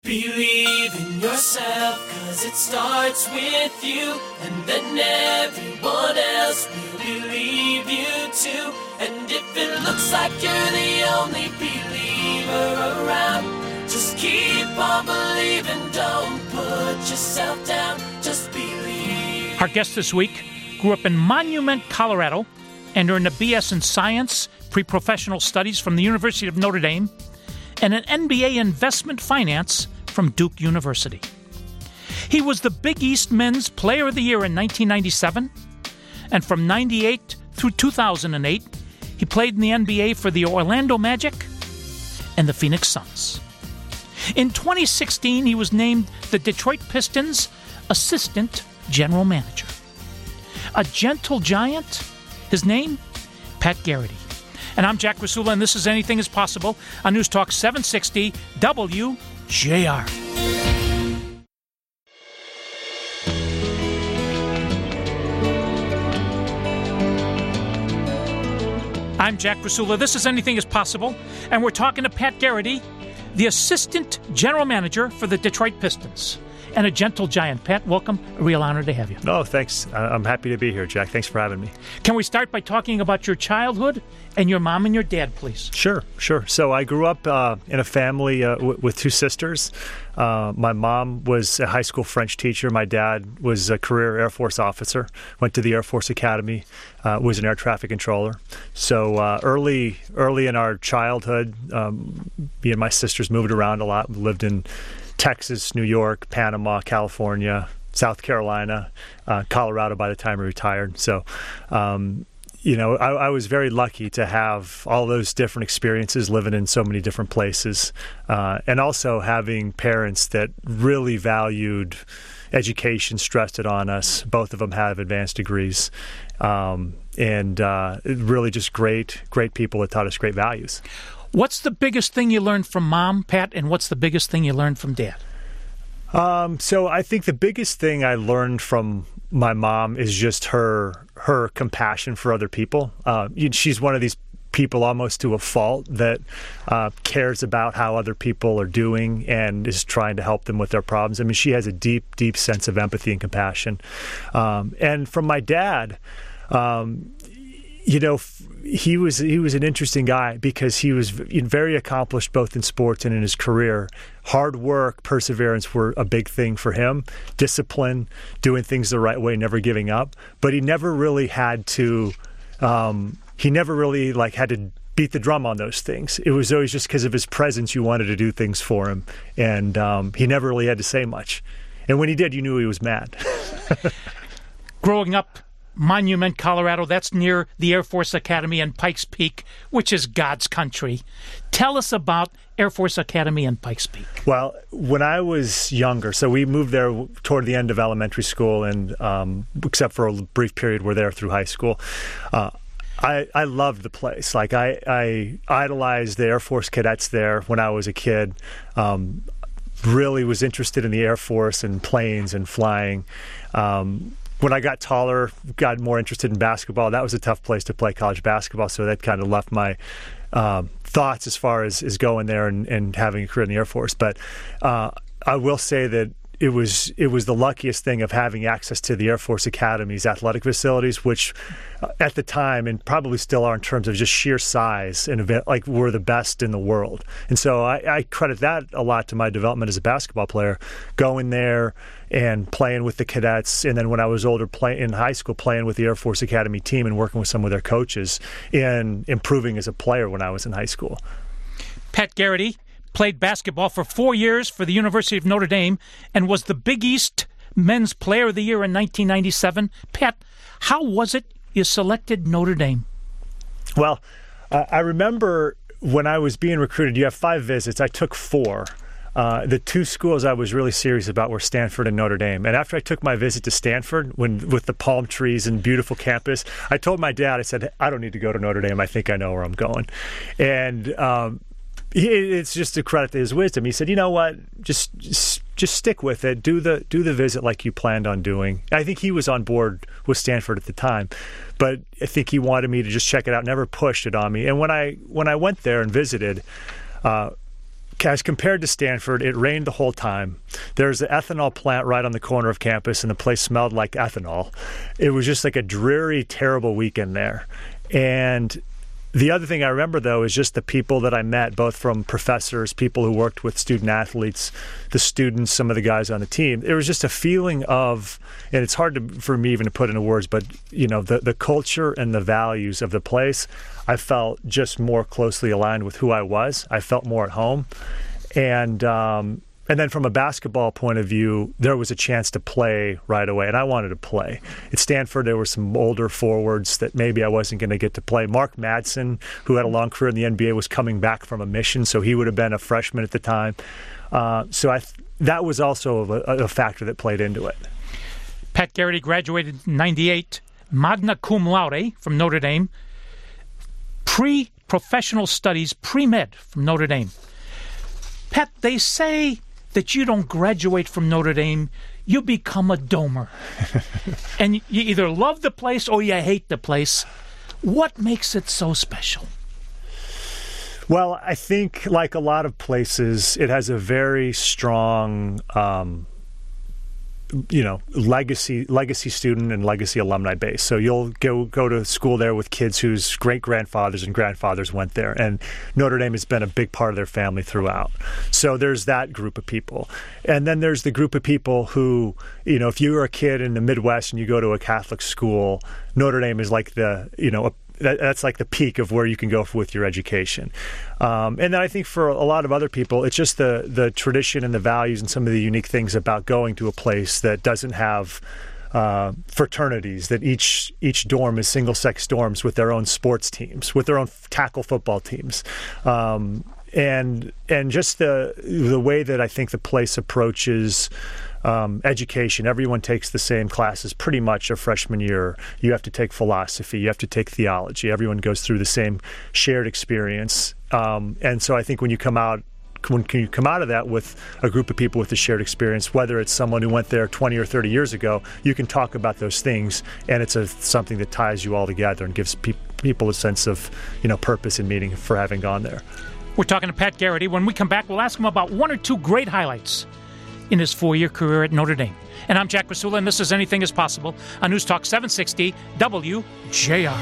Believe in yourself, 'cause it starts with you, and then everyone else will believe you too. And if it looks like you're the only believer around, just keep on believing, don't put yourself down, just believe. Our guest this week grew up in Monument, Colorado, and earned a BS in Science, Pre-Professional Studies from the University of Notre Dame, and an MBA in Investment Finance from Duke University. He was the Big East Men's Player of the Year in 1997, and from 98 through 2008, he played in the NBA for the Orlando Magic and the Phoenix Suns. In 2016, he was named the Detroit Pistons Assistant General Manager. A gentle giant, his name, Pat Garrity. And I'm Jack Rasula, and this is Anything is Possible on News Talk 760 WJR. I'm Jack Rasula. This is Anything is Possible, and we're talking to Pat Garrity, the Assistant General Manager for the Detroit Pistons. And a gentle giant. Pat, welcome. A real honor to have you. Oh, thanks. I'm happy to be here, Jack. Thanks for having me. Can we start by talking about your childhood and your mom and your dad, please? Sure. So I grew up in a family with two sisters. My mom was a high school French teacher. My dad was a career Air Force officer, went to the Air Force Academy, was an air traffic controller. So early in our childhood, me and my sisters moved around a lot. We lived in Texas, New York, Panama, California, South Carolina, Colorado by the time we retired. So, I was very lucky to have all those different experiences living in so many different places, and also having parents that really valued education, stressed it on us. Both of them have advanced degrees, and really just great people that taught us great values. What's the biggest thing you learned from Mom, Pat, and what's the biggest thing you learned from Dad? So I think the biggest thing I learned from my mom is just her compassion for other people. She's one of these people almost to a fault that cares about how other people are doing and is trying to help them with their problems. I mean, she has a deep sense of empathy and compassion. And from my dad, he was an interesting guy because he was very accomplished both in sports and in his career. Hard work, perseverance were a big thing for him. Discipline, doing things the right way, never giving up. But he never really had to. He never really had to beat the drum on those things. It was always just because of his presence. You wanted to do things for him, and he never really had to say much. And when he did, you knew he was mad. Growing up. Monument, Colorado, that's near the Air Force Academy and Pikes Peak, which is God's country. Tell us about Air Force Academy and Pikes Peak. Well, when I was younger, so we moved there toward the end of elementary school, and except for a brief period, we're there through high school. I loved the place. I idolized the Air Force cadets there when I was a kid. Really was interested in the Air Force and planes and flying. When I got taller, got more interested in basketball. That was a tough place to play college basketball, so that kind of left my thoughts as far as going there and having a career in the Air Force. But I will say that it was the luckiest thing of having access to the Air Force Academy's athletic facilities, which at the time, and probably still are in terms of just sheer size and event, were the best in the world. And so I credit that a lot to my development as a basketball player, going there and playing with the cadets, and then when I was older, in high school, playing with the Air Force Academy team and working with some of their coaches and improving as a player when I was in high school. Pat Garrity played basketball for 4 years for the University of Notre Dame and was the Big East Men's Player of the Year in 1997. Pat, how was it you selected Notre Dame? Well, I remember when I was being recruited, you have 5 visits. I took 4. The 2 schools I was really serious about were Stanford and Notre Dame. And after I took my visit to Stanford, with the palm trees and beautiful campus, I told my dad, I said, I don't need to go to Notre Dame. I think I know where I'm going. And it's just a credit to his wisdom. He said, you know what, just stick with it. Do the visit like you planned on doing. I think he was on board with Stanford at the time, but I think he wanted me to just check it out, never pushed it on me. And when I went there and visited, as compared to Stanford, it rained the whole time. There's an ethanol plant right on the corner of campus, and the place smelled like ethanol. It was just like a dreary, terrible weekend there. And the other thing I remember, though, is just the people that I met, both from professors, people who worked with student athletes, the students, some of the guys on the team. There was just a feeling of, and it's hard for me even to put into words, but the culture and the values of the place, I felt just more closely aligned with who I was. I felt more at home. And then from a basketball point of view, there was a chance to play right away, and I wanted to play. At Stanford, there were some older forwards that maybe I wasn't going to get to play. Mark Madsen, who had a long career in the NBA, was coming back from a mission, so he would have been a freshman at the time. That was also a factor that played into it. Pat Garrity graduated in 98, magna cum laude from Notre Dame, pre-professional studies, pre-med from Notre Dame. Pat, they say that you don't graduate from Notre Dame, you become a domer. And you either love the place or you hate the place. What makes it so special? Well, I think like a lot of places, it has a very strong legacy student and legacy alumni base. So you'll go to school there with kids whose great-grandfathers and grandfathers went there, and Notre Dame has been a big part of their family throughout. So there's that group of people. And then there's the group of people who, if you were a kid in the Midwest and you go to a Catholic school, Notre Dame is like that's like the peak of where you can go with your education. And then I think for a lot of other people, it's just the tradition and the values and some of the unique things about going to a place that doesn't have fraternities, that each dorm is single-sex dorms with their own sports teams, with their own tackle football teams. And just the way that I think the place approaches education. Everyone takes the same classes pretty much a freshman year. You have to take philosophy. You have to take theology. Everyone goes through the same shared experience. And so I think when you come out of that with a group of people with a shared experience, whether it's someone who went there 20 or 30 years ago, you can talk about those things, and it's something that ties you all together and gives people a sense of purpose and meaning for having gone there. We're talking to Pat Garrity. When we come back, we'll ask him about one or two great highlights in his 4-year career at Notre Dame. And I'm Jack Rasula, and this is Anything is Possible on News Talk 760 WJR.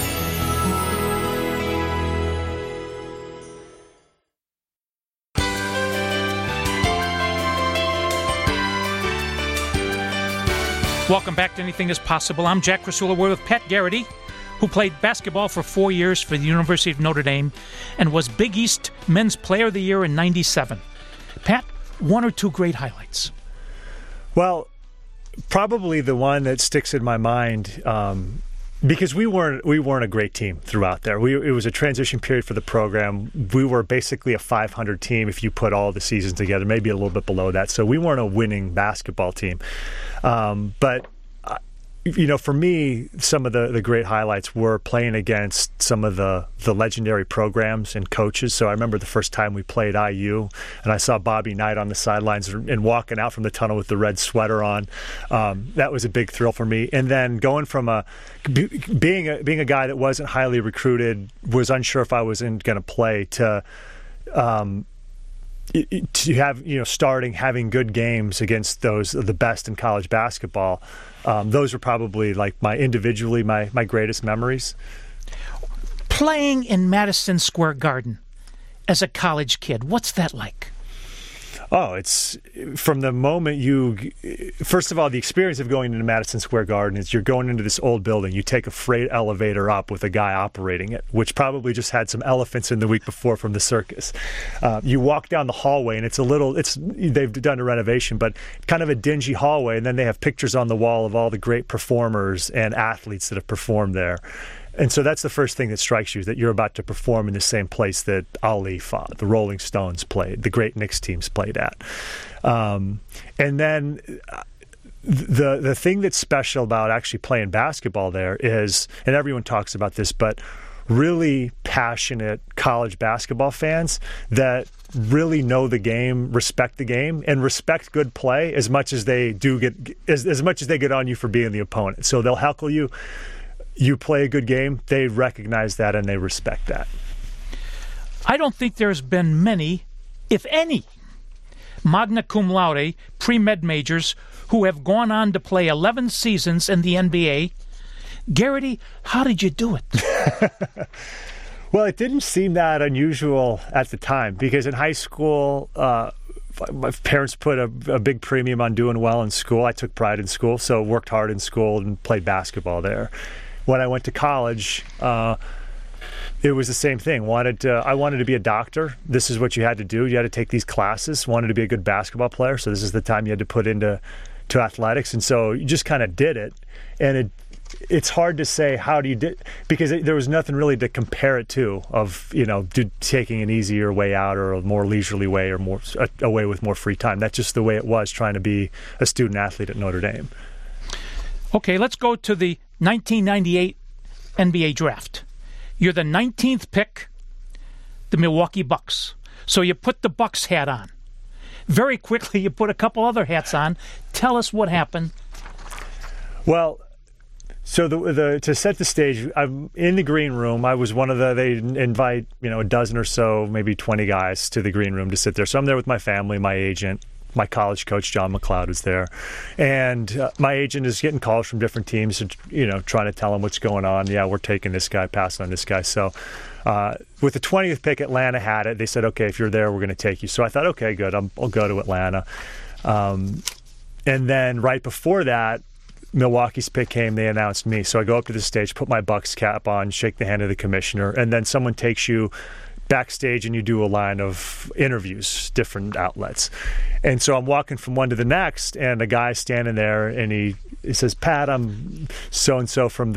Welcome back to Anything is Possible. I'm Jack Rasula. We're with Pat Garrity, who played basketball for 4 years for the University of Notre Dame and was Big East Men's Player of the Year in '97. Pat, one or two great highlights? Well, probably the one that sticks in my mind, because we weren't a great team throughout there. It was a transition period for the program. We were basically a 500 team if you put all the seasons together, maybe a little bit below that. So we weren't a winning basketball team. But for me, some of the great highlights were playing against some of the legendary programs and coaches. So I remember the first time we played IU, and I saw Bobby Knight on the sidelines and walking out from the tunnel with the red sweater on. That was a big thrill for me. And then going from being a guy that wasn't highly recruited, was unsure if I was going to play, to have having good games against the best in college basketball. Those are probably like my greatest memories. Playing in Madison Square Garden as a college kid, what's that like? Oh, it's from the moment first of all, the experience of going into Madison Square Garden is you're going into this old building. You take a freight elevator up with a guy operating it, which probably just had some elephants in the week before from the circus. You walk down the hallway, and they've done a renovation, but kind of a dingy hallway, and then they have pictures on the wall of all the great performers and athletes that have performed there. And so that's the first thing that strikes you, that you're about to perform in the same place that Ali fought, the Rolling Stones played, the great Knicks teams played at. And then the thing that's special about actually playing basketball there is, and everyone talks about this, but really passionate college basketball fans that really know the game, respect the game, and respect good play as much as they as much as they get on you for being the opponent. So they'll heckle you. You play a good game, they recognize that and they respect that. I don't think there's been many if any, magna cum laude, pre-med majors who have gone on to play 11 seasons in the NBA. Garrity, how did you do it? Well, it didn't seem that unusual at the time because in high school, my parents put a big premium on doing well in school. I took pride in school, so worked hard in school and played basketball there. When I went to college, it was the same thing. I wanted to be a doctor. This is what you had to do. You had to take these classes. Wanted to be a good basketball player, so this is the time you had to put into athletics. And so you just kind of did it. And it's hard to say how do you do, because there was nothing really to compare it to of, taking an easier way out or a more leisurely way or more a way with more free time. That's just the way it was trying to be a student athlete at Notre Dame. Okay, let's go to the 1998 NBA draft. You're the 19th pick, the Milwaukee Bucks. So you put the Bucks hat on. Very quickly, you put a couple other hats on. Tell us what happened. Well, so to set the stage, I'm in the green room. I was one of they invite, a dozen or so, maybe 20 guys to the green room to sit there. So I'm there with my family, my agent, my college coach, John McLeod, was there. And my agent is getting calls from different teams, trying to tell them what's going on. Yeah, we're taking this guy, passing on this guy. So with the 20th pick, Atlanta had it. They said, okay, if you're there, we're going to take you. So I thought, okay, good. I'll go to Atlanta. And then right before that, Milwaukee's pick came, they announced me. So I go up to the stage, put my Bucks cap on, shake the hand of the commissioner, and then someone takes you backstage and you do a line of interviews, different outlets. And so I'm walking from one to the next, and a guy's standing there, and he says, Pat, I'm so-and-so from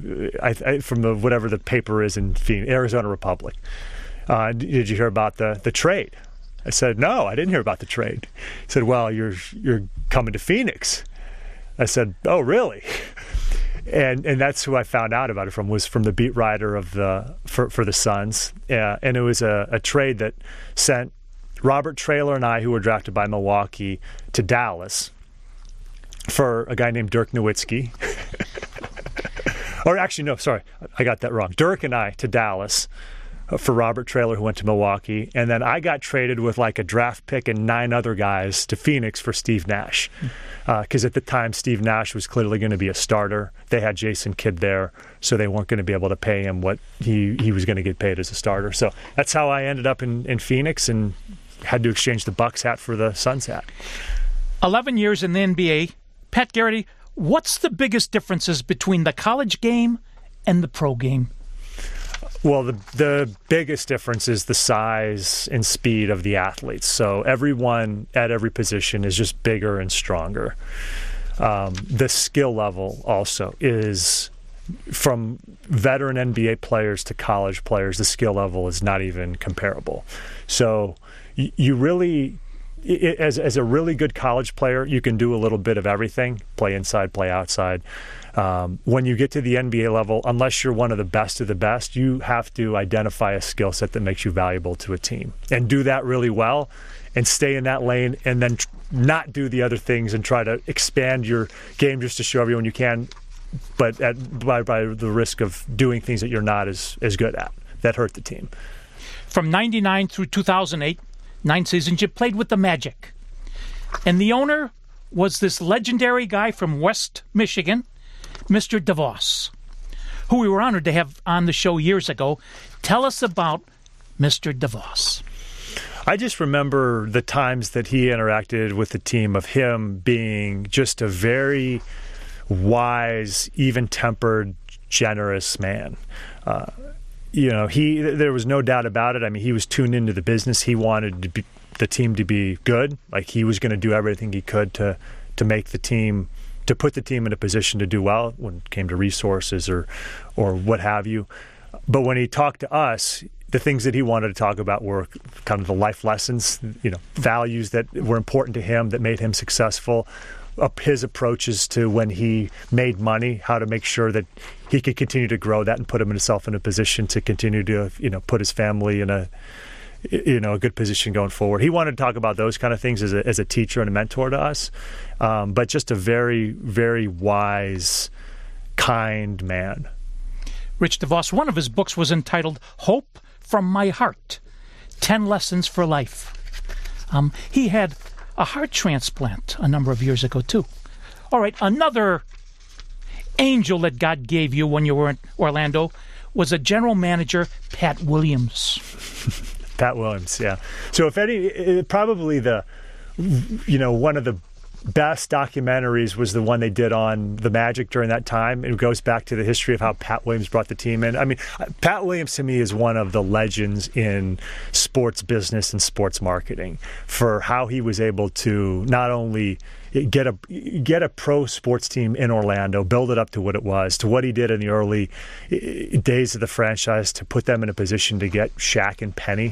the whatever the paper is in Phoenix, Arizona Republic. Did you hear about the trade? I said, no, I didn't hear about the trade. He said, well, you're coming to Phoenix. I said, oh, really? And that's who I found out about it from, was from the beat writer of for the Suns. And it was a trade that sent Robert Traylor and I, who were drafted by Milwaukee, to Dallas for a guy named Dirk Nowitzki. Or actually, no, sorry, I got that wrong. Dirk and I to Dallas for Robert Traylor, who went to Milwaukee. And then I got traded with like a draft pick and 9 other guys to Phoenix for Steve Nash. Because at the time, Steve Nash was clearly going to be a starter. They had Jason Kidd there, so they weren't going to be able to pay him what he was going to get paid as a starter. So that's how I ended up in Phoenix and had to exchange the Bucks hat for the Suns hat. 11 years in the NBA. Pat Garrity, what's the biggest differences between the college game and the pro game? Well, the biggest difference is the size and speed of the athletes. So everyone at every position is just bigger and stronger. The skill level also is, from veteran NBA players to college players, the skill level is not even comparable. So you really, as a really good college player, you can do a little bit of everything, play inside, play outside. When you get to the NBA level, unless you're one of the best, you have to identify a skill set that makes you valuable to a team and do that really well and stay in that lane, and then not do the other things and try to expand your game just to show everyone you can, but by the risk of doing things that you're not as good at that hurt the team. From 99 through 2008, 9 seasons, you played with the Magic. And the owner was this legendary guy from West Michigan, Mr. DeVos, who we were honored to have on the show years ago. Tell us about Mr. DeVos. I just remember the times that he interacted with the team, of him being just a very wise, even-tempered, generous man. There was no doubt about it. I mean, he was tuned into the business. He wanted the team to be good. Like, he was going to do everything he could to make the team, to put the team in a position to do well when it came to resources or what have you. But when he talked to us, the things that he wanted to talk about were kind of the life lessons, values that were important to him, that made him successful, his approaches to when he made money, how to make sure that he could continue to grow that and put himself in a position to continue to, put his family in a good position going forward. He wanted to talk about those kind of things as a teacher and a mentor to us, but just a very, very wise, kind man. Rich DeVos, one of his books was entitled Hope from My Heart, 10 Lessons for Life. He had a heart transplant a number of years ago, too. All right, another angel that God gave you when you were in Orlando was a general manager, Pat Williams. Pat Williams, yeah. So if any, probably one of the best documentaries was the one they did on the Magic during that time. It goes back to the history of how Pat Williams brought the team in. I mean, Pat Williams to me is one of the legends in sports business and sports marketing for how he was able to not only get a pro sports team in Orlando, build it up to what it was, to what he did in the early days of the franchise, to put them in a position to get Shaq and Penny.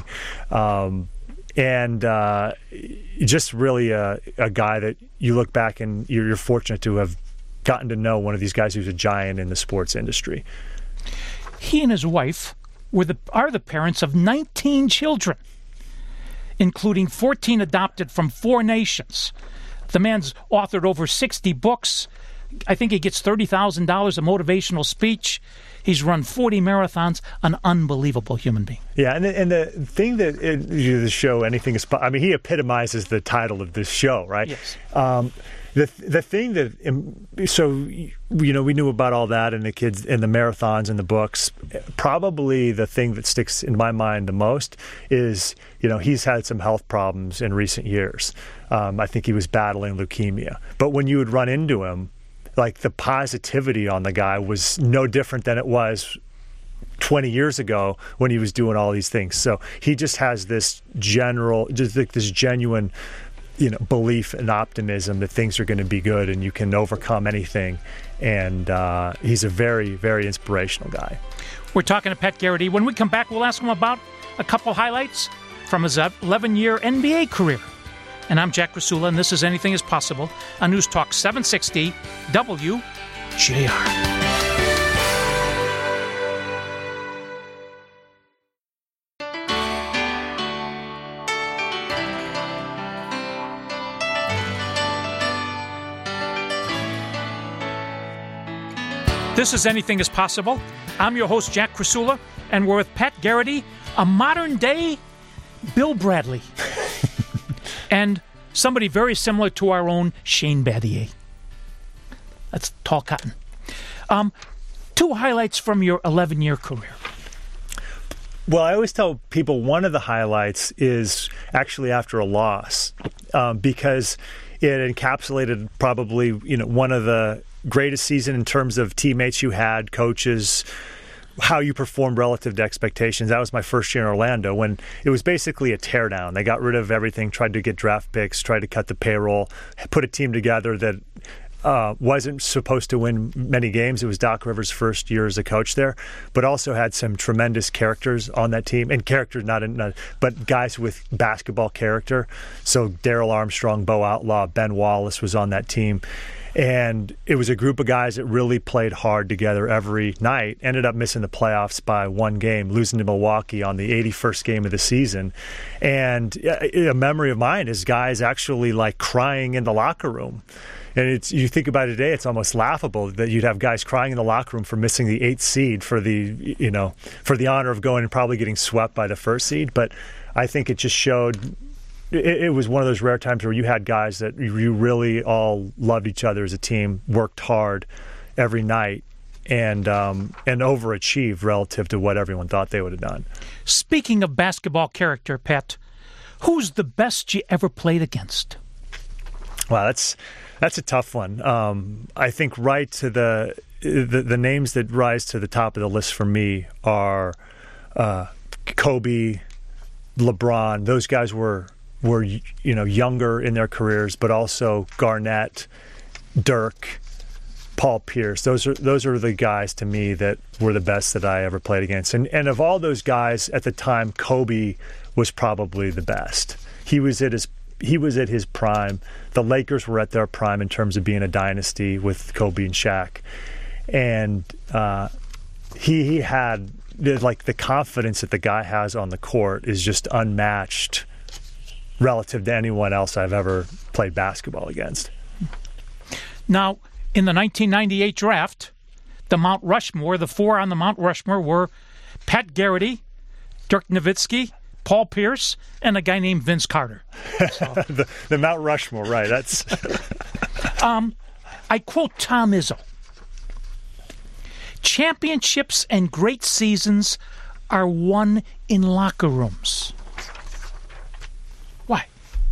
And just really a guy that you look back and you're fortunate to have gotten to know, one of these guys who's a giant in the sports industry. He and his wife are the parents of 19 children, including 14 adopted from 4 nations. The man's authored over 60 books. I think he gets $30,000 a motivational speech. He's run 40 marathons. An unbelievable human being. Yeah, and the thing that the show, Anything is Possible, I mean, he epitomizes the title of this show, right? Yes. The thing that, so, we knew about all that and the kids and the marathons and the books. Probably the thing that sticks in my mind the most is, he's had some health problems in recent years. I think he was battling leukemia. But when you would run into him, like, the positivity on the guy was no different than it was 20 years ago when he was doing all these things. So he just has this genuine, belief and optimism that things are going to be good and you can overcome anything. And he's a very, very inspirational guy. We're talking to Pat Garrity. When we come back, we'll ask him about a couple highlights from his 11-year NBA career. And I'm Jack Krasula, and this is Anything is Possible on News Talk 760 WJR. This is Anything is Possible. I'm your host, Jack Krasula, and we're with Pat Garrity, a modern-day Bill Bradley. And somebody very similar to our own Shane Battier. That's tall cotton. 2 highlights from your 11-year career. Well, I always tell people one of the highlights is actually after a loss, because it encapsulated probably one of the greatest season in terms of teammates you had, coaches, how you performed relative to expectations. That was my first year in Orlando when it was basically a teardown. They got rid of everything, tried to get draft picks, tried to cut the payroll, put a team together that wasn't supposed to win many games. It was Doc Rivers' first year as a coach there, but also had some tremendous characters on that team, and characters but guys with basketball character. So Darrell Armstrong, Bo Outlaw, Ben Wallace was on that team. And it was a group of guys that really played hard together every night, ended up missing the playoffs by 1 game, losing to Milwaukee on the 81st game of the season. And a memory of mine is guys actually like crying in the locker room. And you think about it today, it's almost laughable that you'd have guys crying in the locker room for missing the 8th seed for the honor of going and probably getting swept by the 1st seed. But I think it just showed. It was one of those rare times where you had guys that you really all loved each other as a team, worked hard every night, and overachieved relative to what everyone thought they would have done. Speaking of basketball character, Pat, who's the best you ever played against? Wow, that's a tough one. I think right to the names that rise to the top of the list for me are Kobe, LeBron. Those guys were younger in their careers, but also Garnett, Dirk, Paul Pierce. Those are the guys to me that were the best that I ever played against. And of all those guys at the time, Kobe was probably the best. He was at his prime. The Lakers were at their prime in terms of being a dynasty with Kobe and Shaq. And he had the confidence that the guy has on the court is just unmatched relative to anyone else I've ever played basketball against. Now, in the 1998 draft, the Mount Rushmore, the 4 on the Mount Rushmore were Pat Garrity, Dirk Nowitzki, Paul Pierce, and a guy named Vince Carter. So, the Mount Rushmore, right? That's. I quote Tom Izzo. Championships and great seasons are won in locker rooms. Why?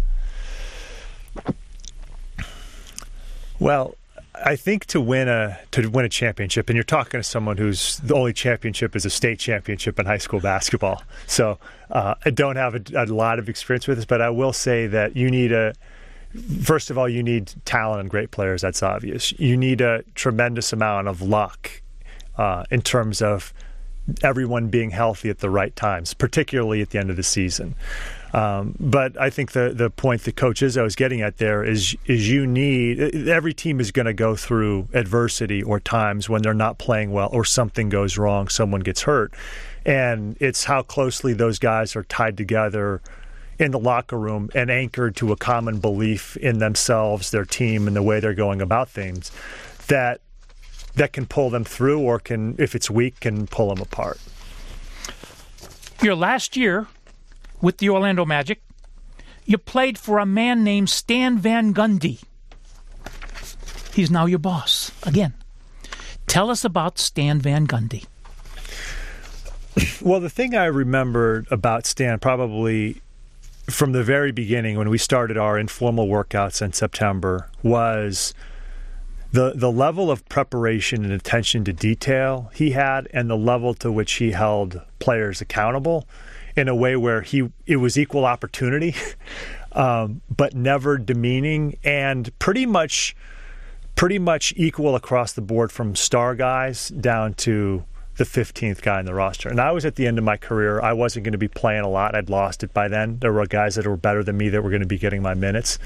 Well, I think to win a championship, and you're talking to someone whose the only championship is a state championship in high school basketball. So I don't have a lot of experience with this, but I will say that first of all, you need talent and great players. That's obvious. You need a tremendous amount of luck in terms of everyone being healthy at the right times, particularly at the end of the season. But I think the point that Coach Izzo is getting at there is every team is going to go through adversity or times when they're not playing well or something goes wrong, someone gets hurt. And it's how closely those guys are tied together in the locker room and anchored to a common belief in themselves, their team, and the way they're going about things that can pull them through or can, if it's weak, can pull them apart. Your last year with the Orlando Magic, you played for a man named Stan Van Gundy. He's now your boss again. Tell us about Stan Van Gundy. Well, the thing I remembered about Stan probably from the very beginning when we started our informal workouts in September was the level of preparation and attention to detail he had and the level to which he held players accountable in a way where it was equal opportunity, but never demeaning and pretty much equal across the board from star guys down to the 15th guy in the roster. And I was at the end of my career. I wasn't going to be playing a lot. I'd lost it by then. There were guys that were better than me that were going to be getting my minutes.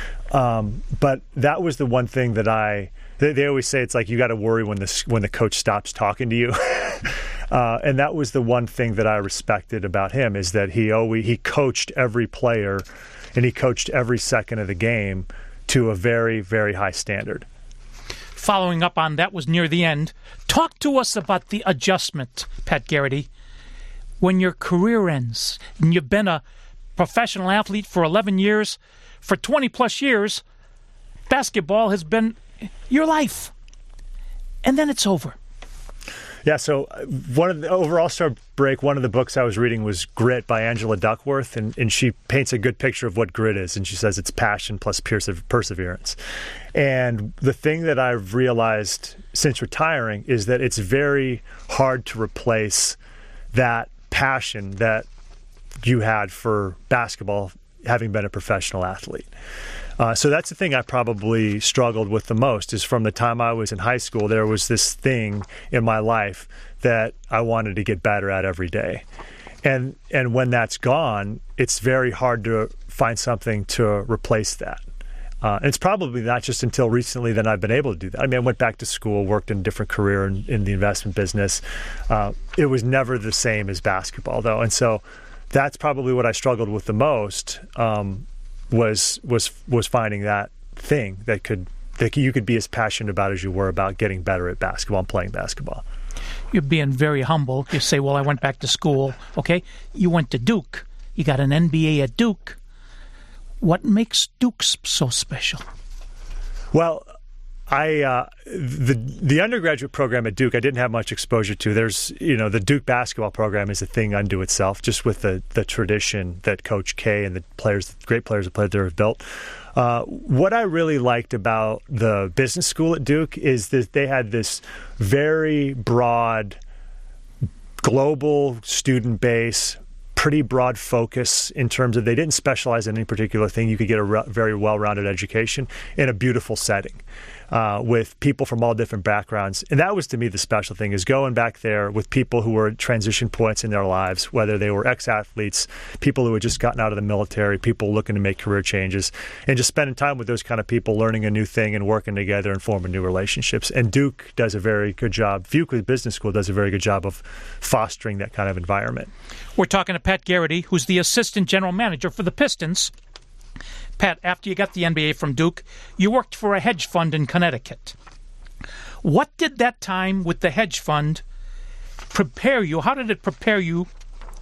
But that was the one thing that they always say it's like you got to worry when the coach stops talking to you. And that was the one thing that I respected about him is that he coached every player and he coached every second of the game to a very, very high standard. Following up on that was near the end. Talk to us about the adjustment, Pat Garrity. When your career ends and you've been a professional athlete for 11 years, for 20-plus years, basketball has been your life. And then it's over. Yeah, so over All-Star break, one of the books I was reading was Grit by Angela Duckworth, and she paints a good picture of what grit is, and she says it's passion plus perseverance. And the thing that I've realized since retiring is that it's very hard to replace that passion that you had for basketball, having been a professional athlete. So that's the thing I probably struggled with the most is from the time I was in high school, there was this thing in my life that I wanted to get better at every day. And when that's gone, it's very hard to find something to replace that. And it's probably not just until recently that I've been able to do that. I mean, I went back to school, worked in a different career in the investment business. It was never the same as basketball, though. And so that's probably what I struggled with the most. Was finding that thing that you could be as passionate about as you were about getting better at basketball and playing basketball. You're being very humble. You say, well, I went back to school. Okay, you went to Duke. You got an MBA at Duke. What makes Duke so special? Well, the undergraduate program at Duke, I didn't have much exposure to. There's, the Duke basketball program is a thing unto itself, just with the tradition that Coach K and the great players that played there have built. What I really liked about the business school at Duke is that they had this very broad global student base, pretty broad focus in terms of they didn't specialize in any particular thing. You could get a very well-rounded education in a beautiful setting. With people from all different backgrounds. And that was, to me, the special thing, is going back there with people who were at transition points in their lives, whether they were ex-athletes, people who had just gotten out of the military, people looking to make career changes, and just spending time with those kind of people, learning a new thing and working together and forming new relationships. And Duke does a very good job, Duke Business School does a very good job of fostering that kind of environment. We're talking to Pat Garrity, who's the assistant general manager for the Pistons. Pat, after you got the MBA from Duke, you worked for a hedge fund in Connecticut. What did that time with the hedge fund prepare you? How did it prepare you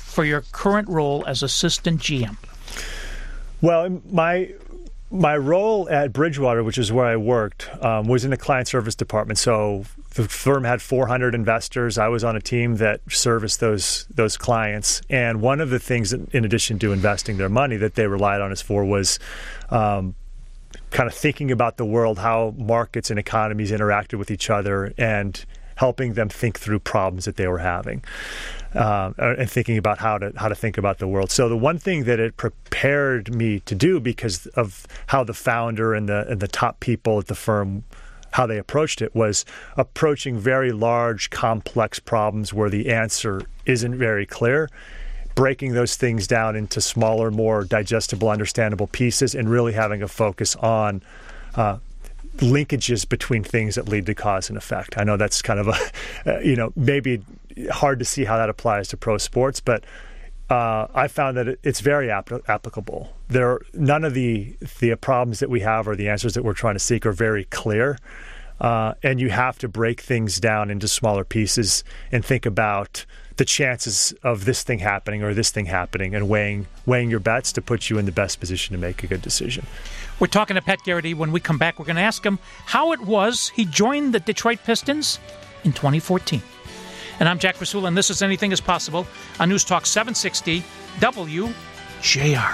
for your current role as assistant GM? Well, my role at Bridgewater, which is where I worked, was in the client service department. So the firm had 400 investors. I was on a team that serviced those clients. And one of the things, in addition to investing their money, that they relied on us for was kind of thinking about the world, how markets and economies interacted with each other, and helping them think through problems that they were having, and thinking about how to think about the world. So the one thing that it prepared me to do, because of how the founder and the top people at the firm, how they approached it, was approaching very large, complex problems where the answer isn't very clear, breaking those things down into smaller, more digestible, understandable pieces, and really having a focus on linkages between things that lead to cause and effect. I know that's kind of maybe hard to see how that applies to pro sports, but I found that it's very applicable. None of the problems that we have or the answers that we're trying to seek are very clear, and you have to break things down into smaller pieces and think about the chances of this thing happening or this thing happening, and weighing your bets to put you in the best position to make a good decision. We're talking to Pat Garrity. When we come back, we're going to ask him how it was he joined the Detroit Pistons in 2014. And I'm Jack Rasula, and this is Anything is Possible on News Talk 760 WJR.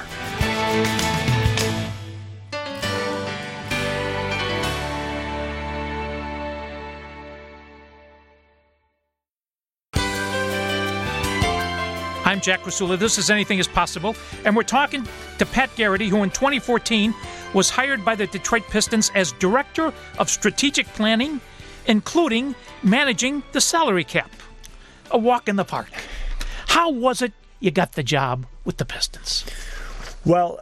I'm Jack Rasula. This is Anything is Possible. And we're talking to Pat Garrity, who in 2014 was hired by the Detroit Pistons as Director of Strategic Planning, including managing the salary cap. A walk in the park. How was it you got the job with the Pistons? Well,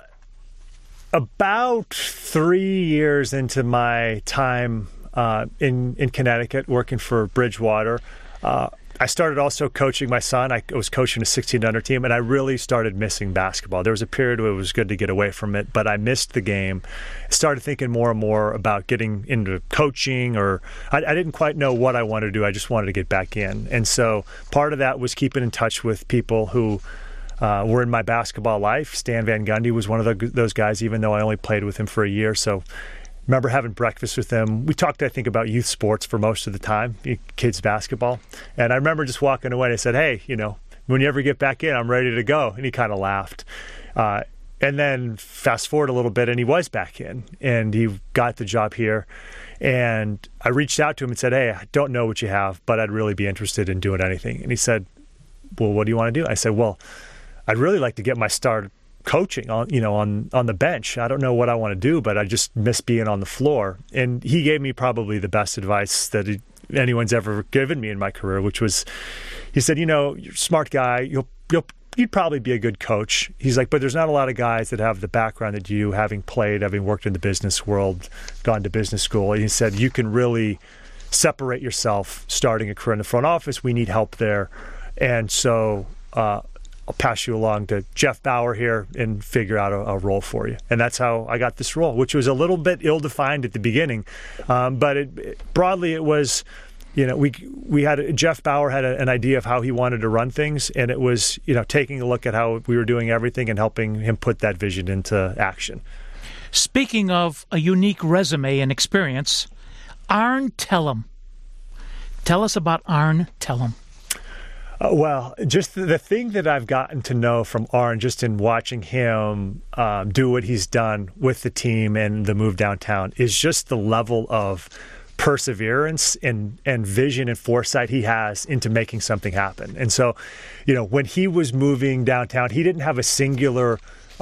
about 3 years into my time in Connecticut working for Bridgewater, I started also coaching my son. I was coaching a 16-under team, and I really started missing basketball. There was a period where it was good to get away from it, but I missed the game. I started thinking more and more about getting into coaching, or I didn't quite know what I wanted to do. I just wanted to get back in. And so part of that was keeping in touch with people who were in my basketball life. Stan Van Gundy was one of those guys, even though I only played with him for a year. So remember having breakfast with him. We talked, I think, about youth sports for most of the time, kids basketball. And I remember just walking away and I said, hey, when you ever get back in, I'm ready to go. And he kind of laughed. And then fast forward a little bit, and he was back in, and he got the job here. And I reached out to him and said, hey, I don't know what you have, but I'd really be interested in doing anything. And he said, well, what do you want to do? I said, well, I'd really like to get my start coaching on the bench. I don't know what I want to do, but I just miss being on the floor. And he gave me probably the best advice that anyone's ever given me in my career, which was, he said, you're a smart guy. You'd probably be a good coach. He's like, but there's not a lot of guys that have the background that you, having worked in the business world, gone to business school. And he said, you can really separate yourself starting a career in the front office. We need help there. And so, I'll pass you along to Jeff Bauer here and figure out a role for you. And that's how I got this role, which was a little bit ill-defined at the beginning. But broadly, it was, Jeff Bauer had an idea of how he wanted to run things. And it was, taking a look at how we were doing everything and helping him put that vision into action. Speaking of a unique resume and experience, Arn Tellem. Tell us about Arn Tellem. Well, just the thing that I've gotten to know from Arn, just in watching him do what he's done with the team and the move downtown, is just the level of perseverance and vision and foresight he has into making something happen. And so, when he was moving downtown, he didn't have a singular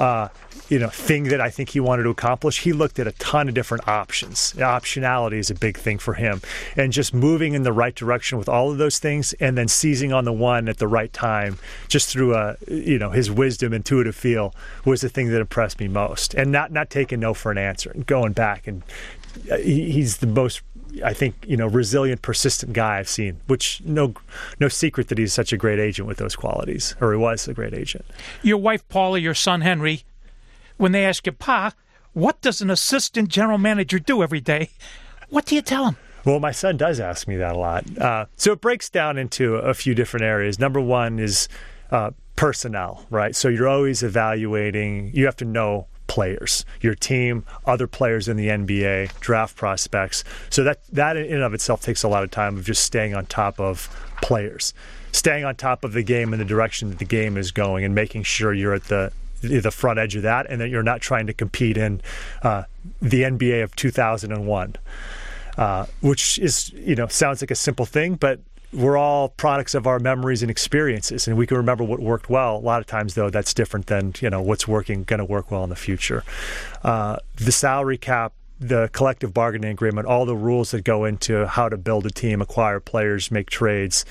thing that I think he wanted to accomplish. He looked at a ton of different options. Optionality is a big thing for him. And just moving in the right direction with all of those things, and then seizing on the one at the right time, just through his wisdom, intuitive feel, was the thing that impressed me most. And not taking no for an answer and going back. And he's the most, I think, resilient, persistent guy I've seen, which no secret that he's such a great agent with those qualities, or he was a great agent. Your wife, Paula, your son, Henry, when they ask you, Pa, what does an assistant general manager do every day? What do you tell them? Well, my son does ask me that a lot. So it breaks down into a few different areas. Number one is personnel, right? So you're always evaluating. You have to know players, your team, other players in the NBA, draft prospects. So that in and of itself takes a lot of time of just staying on top of players, staying on top of the game and the direction that the game is going, and making sure you're at the front edge of that, and that you're not trying to compete in the NBA of 2001, which is, sounds like a simple thing, but we're all products of our memories and experiences, and we can remember what worked well. A lot of times, though, that's different than what's going to work well in the future. The salary cap, the collective bargaining agreement, all the rules that go into how to build a team, acquire players, make trades,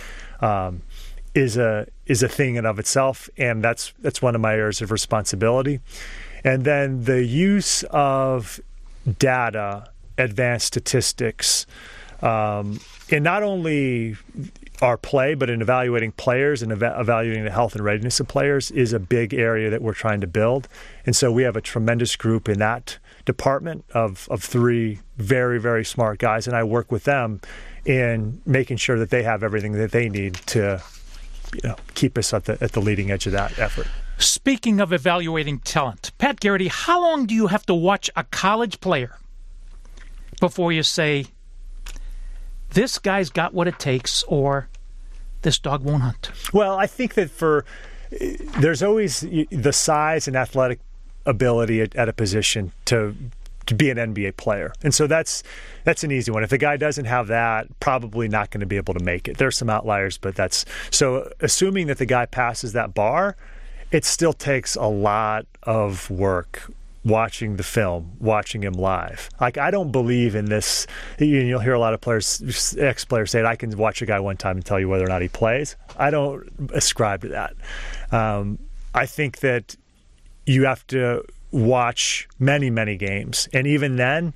is a thing in of itself, and that's one of my areas of responsibility. And then the use of data, advanced statistics, in not only our play, but in evaluating players and evaluating the health and readiness of players is a big area that we're trying to build. And so we have a tremendous group in that department of 3 very, very smart guys, and I work with them in making sure that they have everything that they need to keep us at the leading edge of that effort. Speaking of evaluating talent, Pat Garrity, how long do you have to watch a college player before you say, this guy's got what it takes, or this dog won't hunt? Well, I think that there's always the size and athletic ability at a position to be an NBA player. And so that's an easy one. If the guy doesn't have that, probably not going to be able to make it. There's some outliers, but so assuming that the guy passes that bar, it still takes a lot of work watching the film, watching him live. Like, I don't believe in this. You'll hear a lot of players, ex-players say, I can watch a guy one time and tell you whether or not he plays. I don't ascribe to that. I think that you have to watch many, many games. And even then,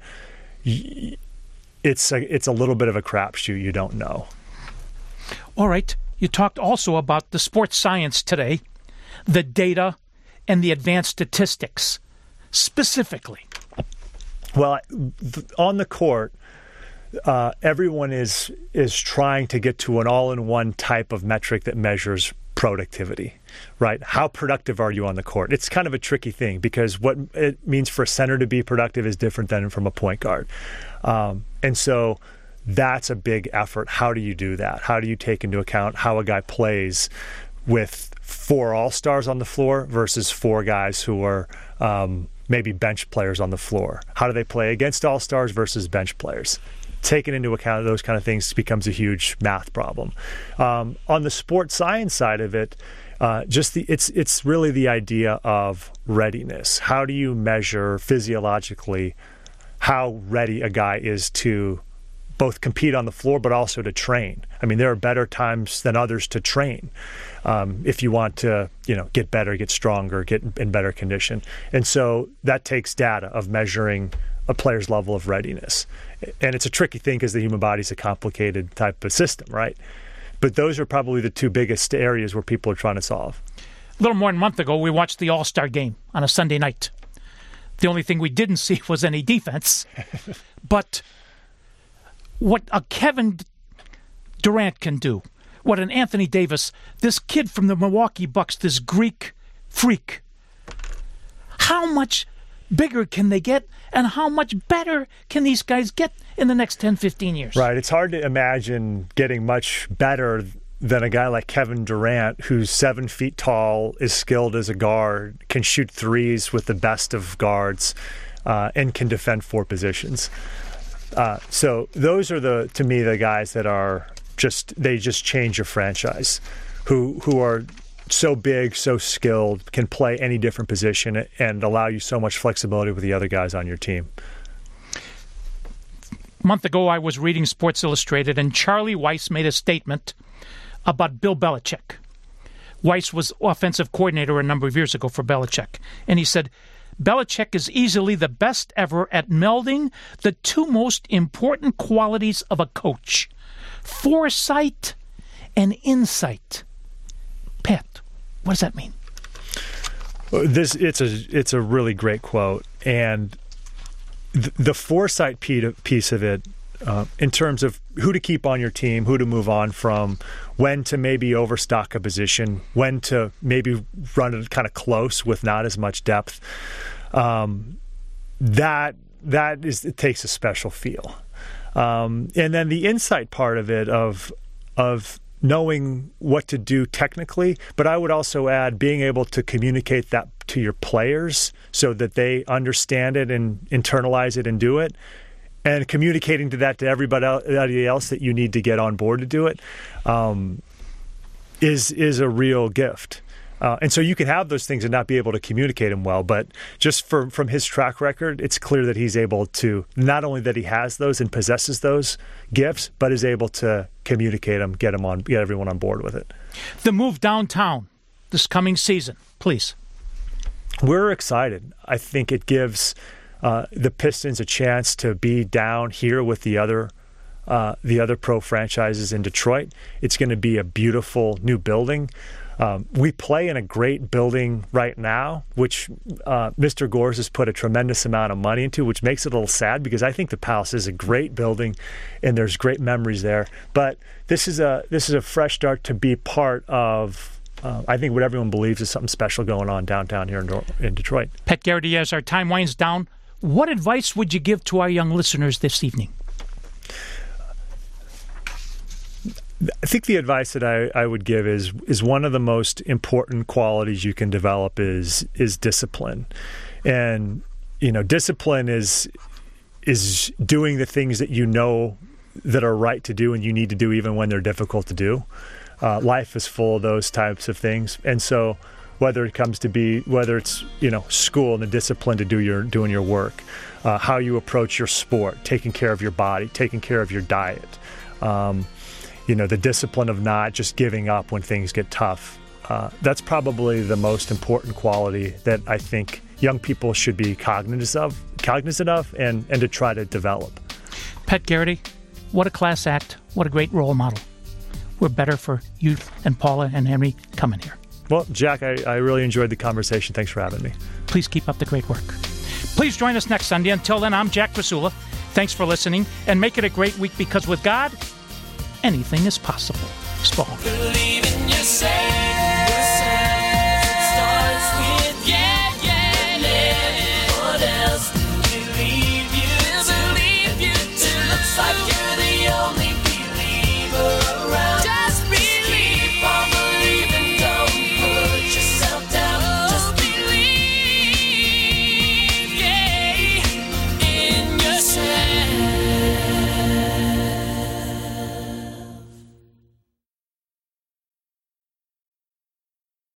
it's a little bit of a crapshoot. You don't know. All right. You talked also about the sports science today, the data, and the advanced statistics. Specifically? Well, on the court, everyone is trying to get to an all-in-one type of metric that measures productivity, right? How productive are you on the court? It's kind of a tricky thing because what it means for a center to be productive is different than from a point guard. And so that's a big effort. How do you do that? How do you take into account how a guy plays with 4 all-stars on the floor versus 4 guys who are maybe bench players on the floor? How do they play against all-stars versus bench players? Taking into account those kind of things becomes a huge math problem. On the sports science side of it, it's really the idea of readiness. How do you measure physiologically how ready a guy is to both compete on the floor but also to train? I mean, there are better times than others to train if you want to, get better, get stronger, get in better condition. And so that takes data of measuring a player's level of readiness. And it's a tricky thing because the human body is a complicated type of system, right? But those are probably the 2 biggest areas where people are trying to solve. A little more than a month ago, we watched the All-Star game on a Sunday night. The only thing we didn't see was any defense. But what a Kevin Durant can do, what an Anthony Davis, this kid from the Milwaukee Bucks, this Greek freak, how much bigger can they get, and how much better can these guys get in the next 10, 15 years? Right. It's hard to imagine getting much better than a guy like Kevin Durant, who's 7 feet tall, is skilled as a guard, can shoot threes with the best of guards, and can defend 4 positions. So those are to me the guys that are they just change your franchise, who are so big, so skilled, can play any different position and allow you so much flexibility with the other guys on your team. A month ago, I was reading Sports Illustrated, and Charlie Weiss made a statement about Bill Belichick. Weiss was offensive coordinator a number of years ago for Belichick, and he said, Belichick is easily the best ever at melding the 2 most important qualities of a coach, foresight and insight. Pat, what does that mean? It's a really great quote, and the foresight piece of it in terms of who to keep on your team, who to move on from, when to maybe overstock a position, when to maybe run it kind of close with not as much depth. It takes a special feel. And then the insight part of it, of knowing what to do technically, but I would also add being able to communicate that to your players so that they understand it and internalize it and do it, and communicating to everybody else that you need to get on board to do it, is a real gift. And so you can have those things and not be able to communicate them well, but just from his track record, it's clear that he's able to, not only that he has those and possesses those gifts, but is able to communicate them, get everyone on board with it. The move downtown this coming season, please. We're excited. I think it gives the Pistons a chance to be down here with the other pro franchises in Detroit. It's going to be a beautiful new building. We play in a great building right now, which Mr. Gores has put a tremendous amount of money into, which makes it a little sad because I think the Palace is a great building and there's great memories there. But this is a fresh start to be part of, I think, what everyone believes is something special going on downtown here in Detroit. Pat Garrity, as our time winds down, what advice would you give to our young listeners this evening? I think the advice that I would give is one of the most important qualities you can develop is discipline. And, discipline is doing the things that you know that are right to do and you need to do even when they're difficult to do. Life is full of those types of things. And so whether it's, school and the discipline to doing your work, how you approach your sport, taking care of your body, taking care of your diet, the discipline of not just giving up when things get tough. That's probably the most important quality that I think young people should be cognizant of and to try to develop. Pat Garrity, what a class act. What a great role model. We're better for you and Paula and Henry coming here. Well, Jack, I really enjoyed the conversation. Thanks for having me. Please keep up the great work. Please join us next Sunday. Until then, I'm Jack Krasula. Thanks for listening, and make it a great week, because with God, anything is possible. Spall. Believe in yourself.